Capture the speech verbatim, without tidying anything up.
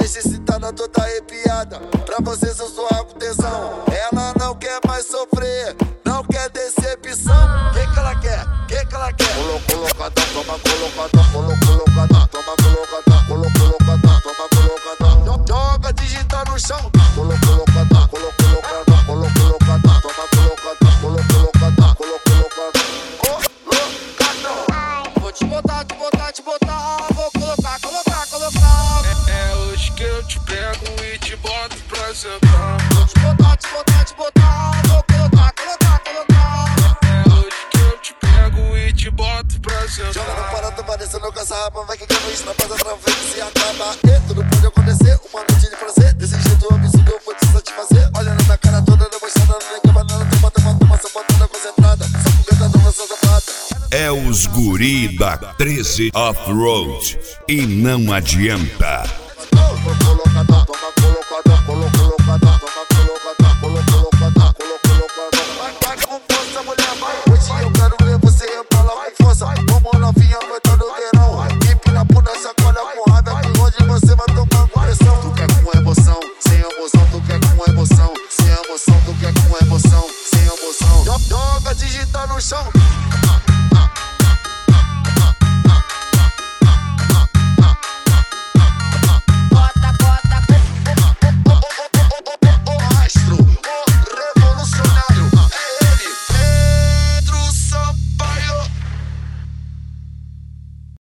excitada, toda arrepiada. Pra vocês eu sou a tesão. Ela não quer mais sofrer, não quer decepção. Que que ela quer? Que que ela quer? Colo, colocadão, toma colocadão, colo, colocadão, toma colocadão, colo, colocadão, toma colocadão. Joga digital no chão, colo, colocadão, colo, colocadão, colo, colocadão, toma colocadão, colo, colocadão, colo, colocadão, colocadão. Vou te botar, te botar, te botar, vou colocar, colocar, colocar. É, é hoje que eu te pego e te boto pra sentar. Vou te botar, te botar, te botar, vou colocar, colocar, colocar. É hoje que eu te pego e te boto pra sentar. Joga no parato, parecendo com essa rapa, vai que quebra isso na paz, através se acaba. E tudo pode acontecer, uma noite de prazer. Desse jeito absurdo eu vou te satisfazer. Olhando na cara toda, demonstrando, nem que banana, toma, toma, toma, essa botada concentrada. Só com gata nova, essa safada. É os guri da treze Off-Road e não adianta. Colocadão, toma colocadão, colo, colocadão, toma colocadão, colo, colocadão, colo, colocadão. Vai, vai com força, mulher, vai. Hoje eu quero ver você embalar com força. Vamos novinha, aguentando o verão. Empina a bunda, sacola com raiva, que hoje você vai tomar com pressão. Tu quer com emoção, sem emoção, tu quer com emoção. Sem emoção, tu quer com emoção, sem emoção. Joga digital no chão.